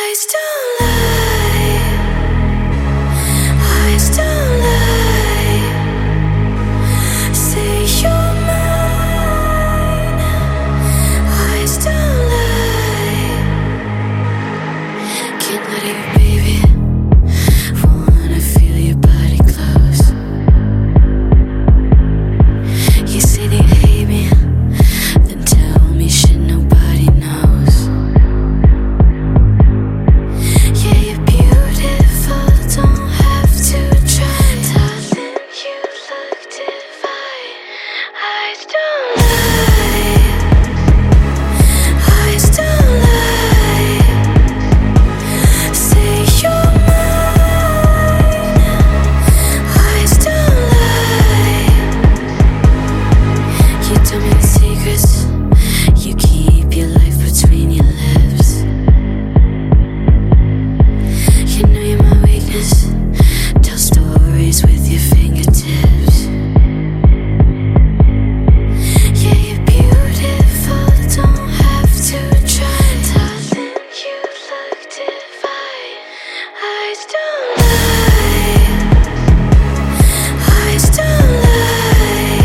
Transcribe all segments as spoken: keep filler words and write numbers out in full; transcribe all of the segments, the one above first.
Eyes don't lie. Eyes don't lie. Say you're mine. Eyes don't lie. Can't let you, baby. Wanna feel your body close. You say they hate me, then tell me shit nobody knows. Yeah, you're beautiful, don't have to try. Darling, you look divine. Eyes don't lie. Eyes don't lie. Say you're mine. Eyes don't lie. You tell me the secrets. You keep your life between your lips. You know you're my weakness. Tell stories with your fingertips. Yeah, you're beautiful, don't have to try. Darling, you look divine. Eyes don't lie. Eyes don't lie.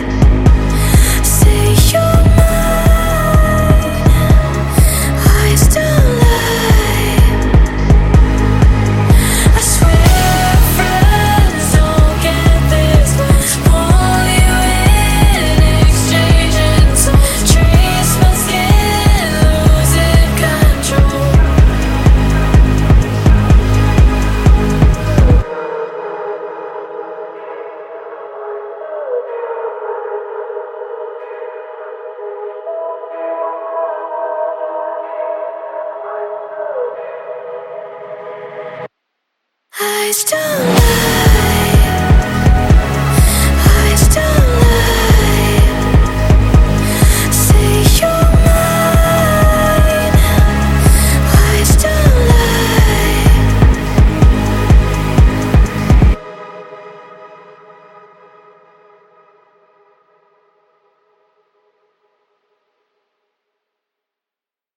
Say you're mine. Eyes don't lie. I swear friends don't get this. Pull you in, exchanging some trees, my skin losing control. Eyes don't lie.